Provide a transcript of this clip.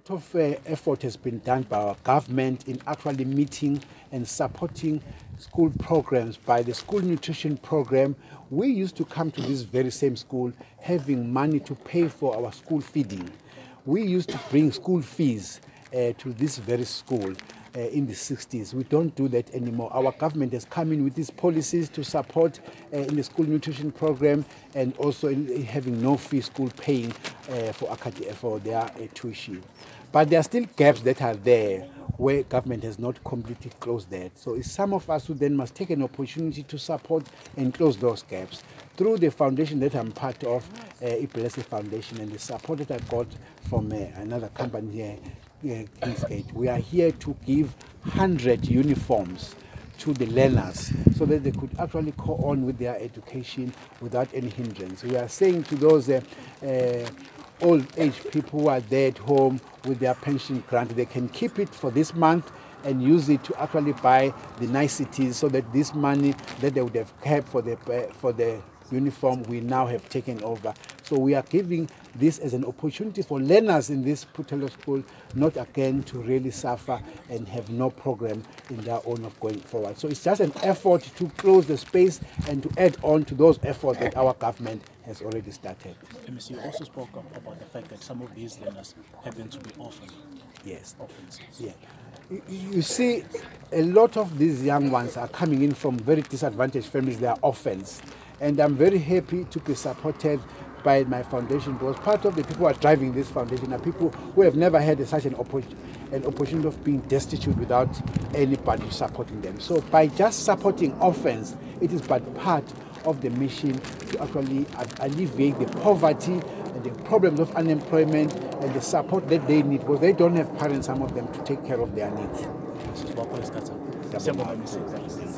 lot of effort has been done by our government in actually meeting and supporting school programs. By the school nutrition program, we used to come to this very same school having money to pay for our school feeding. We used to bring school fees to this very school in the 60s. We don't do that anymore. Our government has come in with these policies to support in the school nutrition program, and also in having no fee school paying for their tuition. But there are still gaps that are there where government has not completely closed that. So it's some of us who then must take an opportunity to support and close those gaps through the foundation that I'm part of, Iblessed Foundation, and the support that I got from another company here, Kingsgate. We are here to give 100 uniforms to the learners so that they could actually go on with their education without any hindrance. We are saying to those old age people who are there at home with their pension grant, they can keep it for this month and use it to actually buy the niceties, so that this money that they would have kept for the uniform we now have taken over. So we are giving this as an opportunity for learners in this Putelo school not again to really suffer and have no program in their own of going forward. So it's just an effort to close the space and to add on to those efforts that our government has already started. MEC, you also spoke about the fact that some of these learners happen to be orphans. Yes. Orphans. Yeah. You see, a lot of these young ones are coming in from very disadvantaged families. They are orphans. And I'm very happy to be supported by my foundation, because part of the people who are driving this foundation are people who have never had such an opportunity of being destitute without anybody supporting them. So by just supporting orphans, it is but part of the mission to actually alleviate the poverty and the problems of unemployment and the support that they need, because they don't have parents, some of them, to take care of their needs.